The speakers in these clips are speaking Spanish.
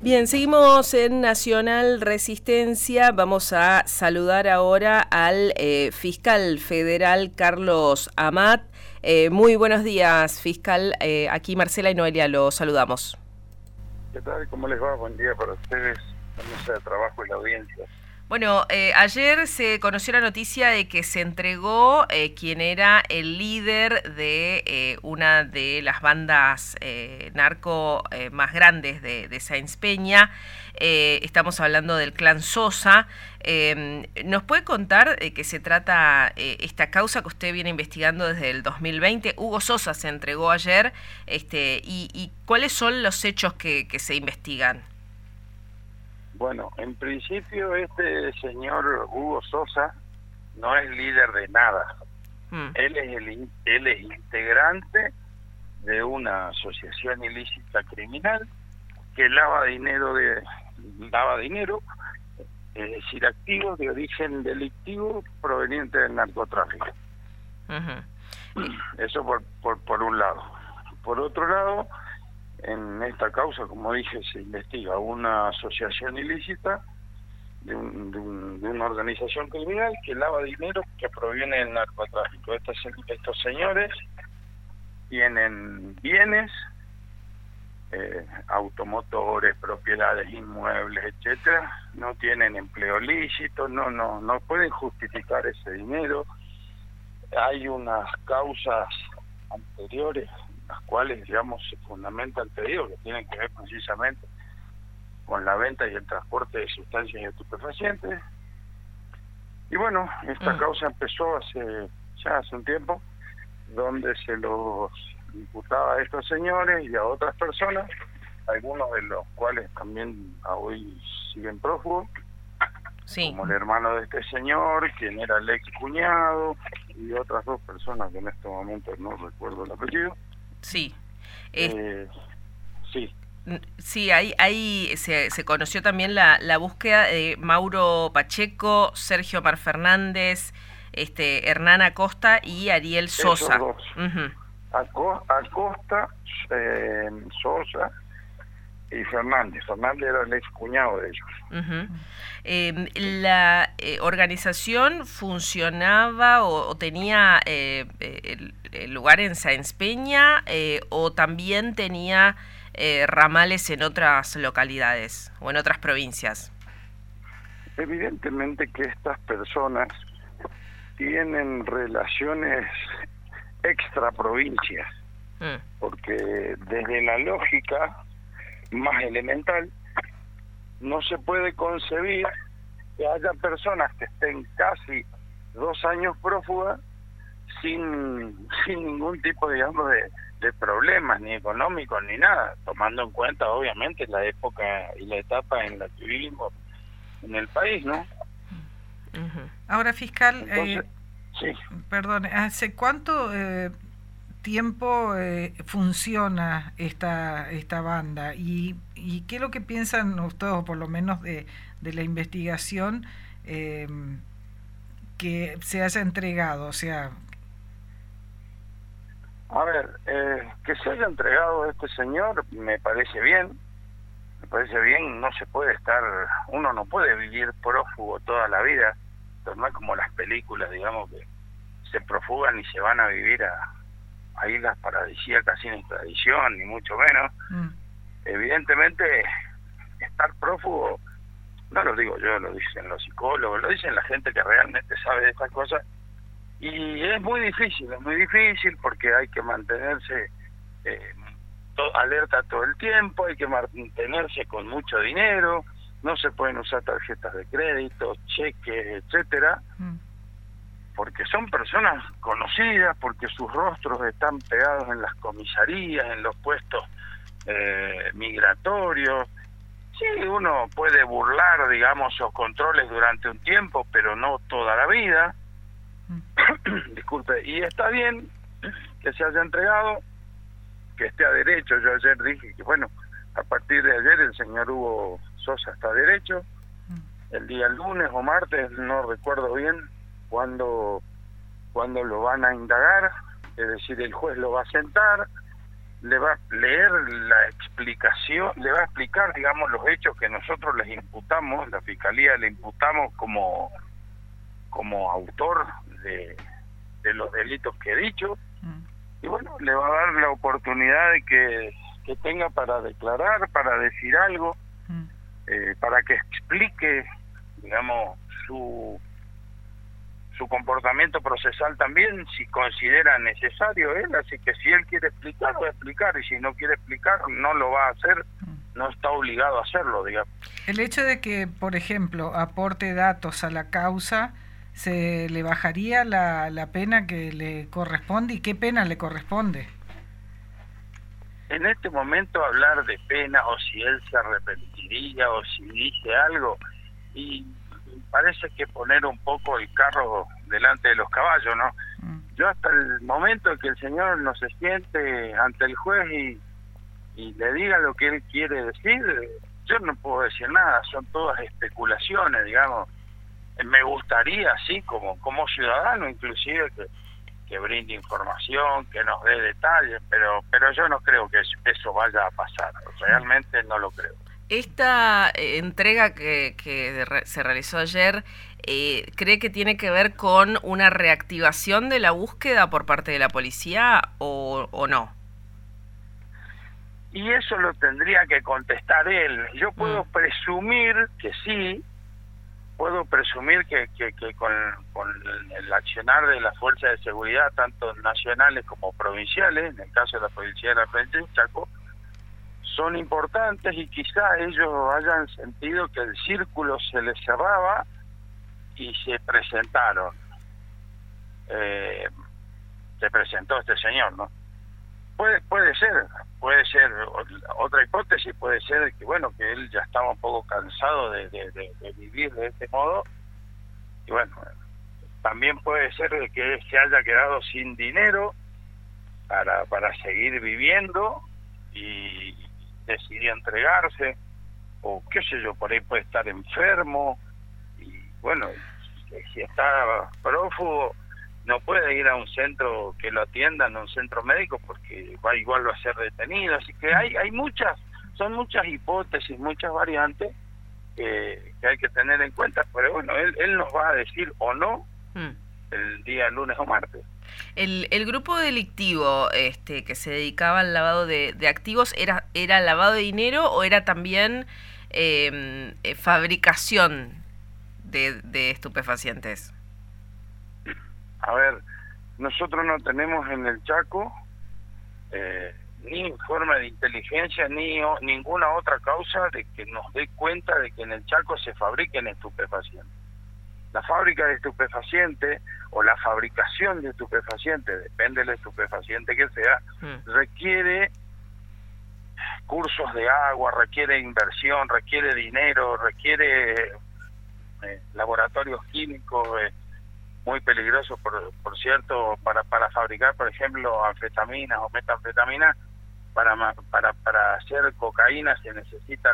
Bien, seguimos en Nacional Resistencia. Vamos a saludar ahora al fiscal federal Carlos Amat. Muy buenos días, fiscal. Aquí Marcela y Noelia lo saludamos. ¿Qué tal? ¿Cómo les va? Buen día para ustedes, la mesa de trabajo y la audiencia. Bueno, ayer se conoció la noticia de que se entregó quien era el líder de una de las bandas narco más grandes de Sáenz Peña. Estamos hablando del clan Sosa. ¿Nos puede contar de qué se trata esta causa que usted viene investigando desde el 2020? Hugo Sosa se entregó ayer, y ¿cuáles son los hechos que se investigan? Bueno, en principio este señor Hugo Sosa no es líder de nada. Él es integrante de una asociación ilícita criminal que lava dinero, es decir, activos de origen delictivo proveniente del narcotráfico. Eso por un lado. Por otro lado, en esta causa, como dije, se investiga una asociación ilícita de una organización criminal que lava dinero que proviene del narcotráfico. Estos señores tienen bienes, automotores, propiedades inmuebles, etcétera. No tienen empleo lícito, no pueden justificar ese dinero. Hay unas causas anteriores las cuales, digamos, se fundamenta el pedido, que tienen que ver precisamente con la venta y el transporte de sustancias estupefacientes. Y bueno, esta causa empezó hace un tiempo, donde se los imputaba a estos señores y a otras personas, algunos de los cuales también hoy siguen prófugos, como el hermano de este señor, quien era el ex cuñado, y otras dos personas que en este momento no recuerdo el apellido. Sí. Sí. Sí, ahí se conoció también la búsqueda de Mauro Pacheco, Sergio Omar Fernández, Hernán Acosta y Ariel Sosa. Esos dos. Acosta, Sosa y Fernández. Fernández era el ex cuñado de ellos. La organización funcionaba o tenía el lugar en Sáenz Peña, o también tenía ramales en otras localidades o en otras provincias. Evidentemente que estas personas tienen relaciones extra provincias, porque desde la lógica más elemental no se puede concebir que haya personas que estén casi 2 años prófugas sin ningún tipo, digamos, de problemas, ni económicos, ni nada, tomando en cuenta, obviamente, la época y la etapa en la que vivimos en el país, ¿no? Ahora, fiscal, Entonces, sí. Perdón, ¿hace cuánto tiempo funciona esta banda? ¿Y qué es lo que piensan ustedes, o por lo menos de la investigación que se haya entregado? O sea... A ver, que se haya entregado este señor me parece bien, no se puede uno no puede vivir prófugo toda la vida, pero no es como las películas, digamos, que se profugan y se van a vivir a islas paradisíacas sin extradición, ni mucho menos. Evidentemente, estar prófugo, no lo digo yo, lo dicen los psicólogos, lo dicen la gente que realmente sabe de estas cosas, y es muy difícil porque hay que mantenerse alerta todo el tiempo, hay que mantenerse con mucho dinero, no se pueden usar tarjetas de crédito, cheques, etcétera, porque son personas conocidas, porque sus rostros están pegados en las comisarías, en los puestos migratorios. Sí, uno puede burlar, digamos, los controles durante un tiempo, pero no toda la vida. Disculpe, y está bien que se haya entregado, que esté a derecho. Yo ayer dije que, bueno, a partir de ayer el señor Hugo Sosa está a derecho. El día lunes o martes, no recuerdo bien cuándo lo van a indagar, es decir, el juez lo va a sentar, le va a leer la explicación, le va a explicar, digamos, los hechos que nosotros les imputamos, la Fiscalía le imputamos como autor de los delitos que he dicho, y bueno, le va a dar la oportunidad de que tenga para declarar, para decir algo, para que explique, digamos, su comportamiento procesal también, si considera necesario él, así que si él quiere explicar, va a explicar, y si no quiere explicar, no lo va a hacer, no está obligado a hacerlo, digamos. El hecho de que, por ejemplo, aporte datos a la causa, ¿se le bajaría la pena que le corresponde? ¿Y qué pena le corresponde? En este momento hablar de pena, o si él se arrepentiría, o si dice algo, y parece que poner un poco el carro delante de los caballos, ¿no? Yo hasta el momento que el señor no se siente ante el juez y le diga lo que él quiere decir, yo no puedo decir nada, son todas especulaciones, digamos. Me gustaría, sí, como ciudadano, inclusive, que brinde información, que nos dé detalles, pero yo no creo que eso vaya a pasar, realmente no lo creo. Esta entrega que se realizó ayer, ¿cree que tiene que ver con una reactivación de la búsqueda por parte de la policía o no? Y eso lo tendría que contestar él. Yo puedo presumir que sí, puedo presumir que con el accionar de las fuerzas de seguridad, tanto nacionales como provinciales, en el caso de la Policía de la Provincia de Chaco, son importantes, y quizá ellos hayan sentido que el círculo se les cerraba y se presentaron. Se presentó este señor, ¿no? Puede ser otra hipótesis, puede ser que bueno, que él ya estaba un poco cansado de vivir de este modo, y bueno, también puede ser de que se haya quedado sin dinero para seguir viviendo y decidió entregarse, o qué sé yo, por ahí puede estar enfermo, y bueno, si está prófugo no puede ir a un centro que lo atiendan, a un centro médico, porque igual va a ser detenido, así que hay son muchas hipótesis, muchas variantes que hay que tener en cuenta, pero bueno, él nos va a decir o no el día lunes o martes. El grupo delictivo que se dedicaba al lavado de activos, ¿era lavado de dinero o era también fabricación de estupefacientes? A ver, nosotros no tenemos en el Chaco ni informe de inteligencia ni ninguna otra causa de que nos dé cuenta de que en el Chaco se fabriquen estupefacientes. La fábrica de estupefacientes o la fabricación de estupefacientes, depende del estupefaciente que sea, requiere cursos de agua, requiere inversión, requiere dinero, requiere laboratorios químicos muy peligrosos, por cierto, para fabricar, por ejemplo, anfetaminas o metanfetaminas. Para hacer cocaína se necesita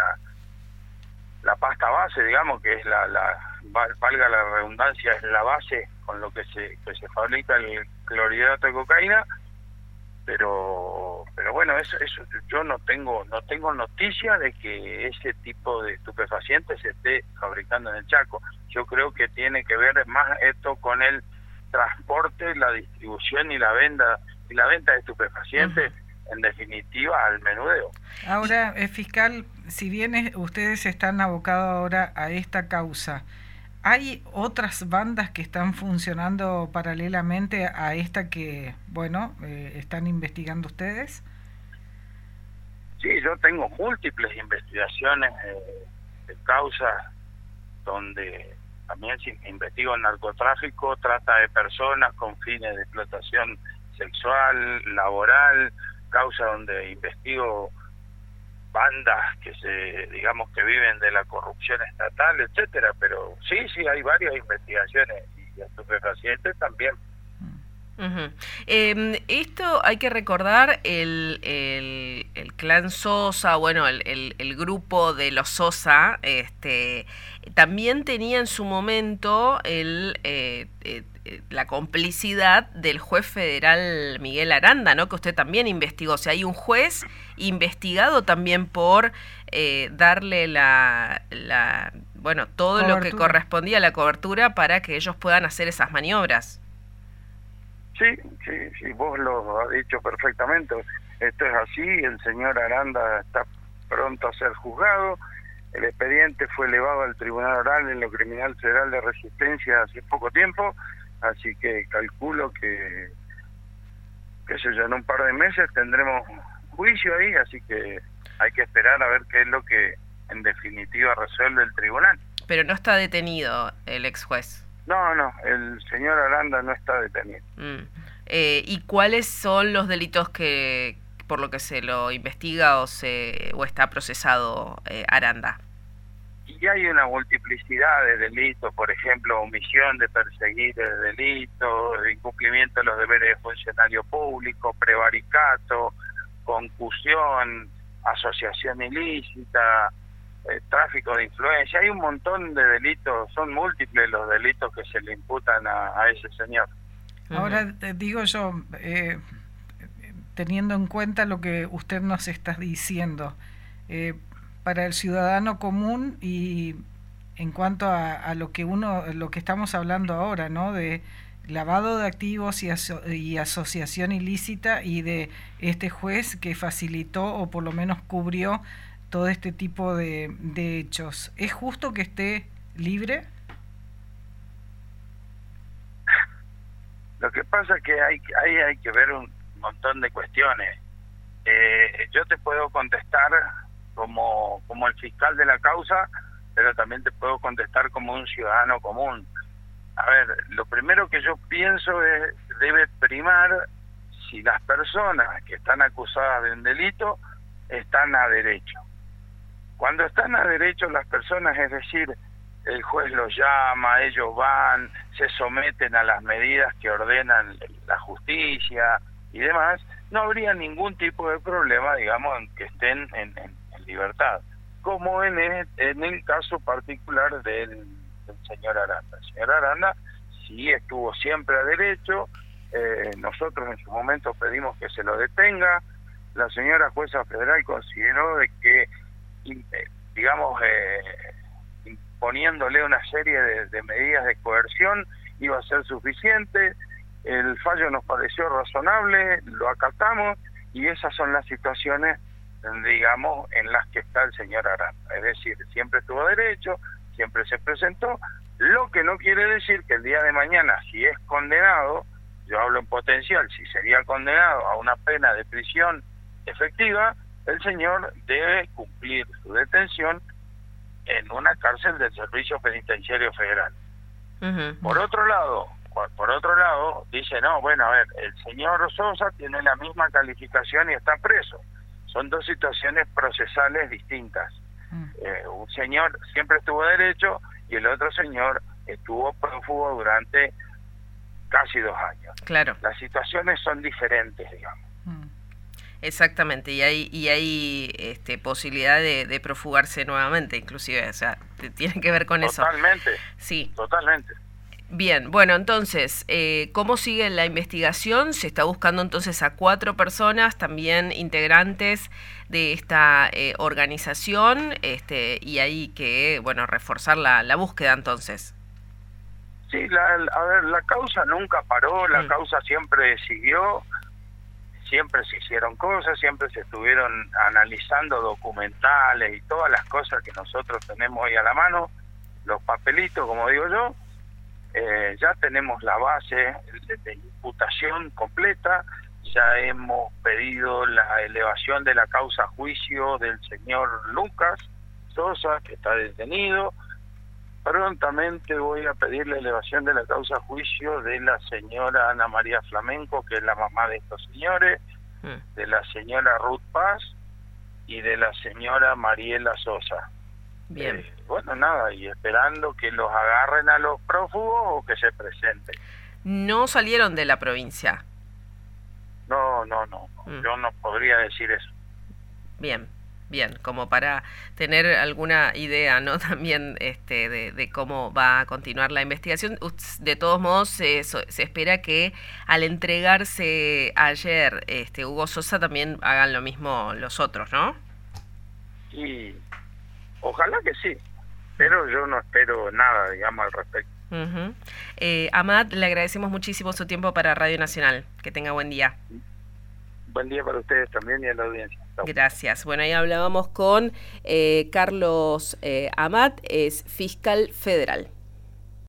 la pasta base, digamos, que es valga la redundancia, es la base con lo que se fabrica el clorhidrato de cocaína, pero bueno, eso yo no tengo noticia de que ese tipo de estupefacientes se esté fabricando en el Chaco. Yo creo que tiene que ver más esto con el transporte, la distribución y la venta de estupefacientes, en definitiva al menudeo. Ahora, fiscal, si bien ustedes están abocados ahora a esta causa, ¿hay otras bandas que están funcionando paralelamente a esta que, bueno, están investigando ustedes? Sí, yo tengo múltiples investigaciones de causas donde también investigo narcotráfico, trata de personas con fines de explotación sexual, laboral, causa donde investigo bandas que que viven de la corrupción estatal, etcétera, pero sí hay varias investigaciones, y estupefacientes también. Esto hay que recordar el clan Sosa, bueno, el grupo de los Sosa, también tenía en su momento la complicidad del juez federal Miguel Aranda, ¿no? Que usted también investigó. O sea, hay un juez investigado también por darle bueno, todo cobertura, lo que correspondía a la cobertura para que ellos puedan hacer esas maniobras. Sí, vos lo has dicho perfectamente. Esto es así, el señor Aranda está pronto a ser juzgado. El expediente fue elevado al Tribunal Oral en lo Criminal Federal de Resistencia hace poco tiempo, así que calculo que en un par de meses tendremos juicio ahí, así que hay que esperar a ver qué es lo que en definitiva resuelve el tribunal. Pero no está detenido el ex juez. No, el señor Aranda no está detenido. ¿Y cuáles son los delitos por lo que se lo investiga o está procesado Aranda? Y hay una multiplicidad de delitos, por ejemplo, omisión de perseguir el delito, incumplimiento de los deberes de funcionario público, prevaricato, concusión, asociación ilícita, tráfico de influencia. Hay un montón de delitos, son múltiples los delitos que se le imputan a ese señor. Ahora digo yo, teniendo en cuenta lo que usted nos está diciendo, para el ciudadano común y en cuanto a lo que estamos hablando ahora, ¿no? De lavado de activos y asociación ilícita, y de este juez que facilitó o por lo menos cubrió todo este tipo de hechos. ¿Es justo que esté libre? Lo que pasa es que hay que ver un montón de cuestiones. Yo te puedo contestar como el fiscal de la causa, pero también te puedo contestar como un ciudadano común. A ver, lo primero que yo pienso es, debe primar si las personas que están acusadas de un delito están a derecho. Cuando están a derecho las personas, es decir, el juez los llama, ellos van, se someten a las medidas que ordenan la justicia y demás, no habría ningún tipo de problema, digamos, en que estén en libertad, como en el caso particular del señor Aranda. El señor Aranda sí estuvo siempre a derecho, nosotros en su momento pedimos que se lo detenga, la señora jueza federal consideró de que, digamos, imponiéndole una serie de medidas de coerción iba a ser suficiente. El fallo nos pareció razonable, lo acatamos, y esas son las situaciones, digamos, en las que está el señor Aranda. Es decir, siempre tuvo derecho, siempre se presentó, lo que no quiere decir que el día de mañana, si es condenado, yo hablo en potencial, si sería condenado a una pena de prisión efectiva, el señor debe cumplir su detención en una cárcel del Servicio Penitenciario Federal. Por otro lado, dice, no, bueno, a ver, el señor Sosa tiene la misma calificación y está preso. Son dos situaciones procesales distintas. Un señor siempre estuvo derecho y el otro señor estuvo prófugo durante casi 2 años. Claro. Las situaciones son diferentes, digamos. Exactamente, y hay posibilidad de profugarse nuevamente, inclusive, o sea, tiene que ver con Totalmente, eso. Sí. Totalmente. Bien, bueno, entonces, ¿cómo sigue la investigación? Se está buscando entonces a 4 personas, también integrantes de esta organización, y hay que, bueno, reforzar la búsqueda entonces. Sí, a ver, la causa nunca paró, la causa siempre siguió, siempre se hicieron cosas, siempre se estuvieron analizando documentales y todas las cosas que nosotros tenemos hoy a la mano, los papelitos, como digo yo. Ya tenemos la base de imputación completa, ya hemos pedido la elevación de la causa a juicio del señor Lucas Sosa, que está detenido. Prontamente voy a pedir la elevación de la causa a juicio de la señora Ana María Flamenco, que es la mamá de estos señores, de la señora Ruth Paz y de la señora Mariela Sosa. Bien. Bueno, nada, y esperando que los agarren a los prófugos o que se presenten. No salieron de la provincia. No. Yo no podría decir eso. Bien, como para tener alguna idea, ¿no? También de cómo va a continuar la investigación. De todos modos, se espera que al entregarse ayer Hugo Sosa también hagan lo mismo los otros, ¿no? Y ojalá que sí, pero yo no espero nada, digamos, al respecto. Amat, le agradecemos muchísimo su tiempo para Radio Nacional. Que tenga buen día. Buen día para ustedes también y a la audiencia. Chau. Gracias. Bueno, ahí hablábamos con Carlos Amat, es fiscal federal.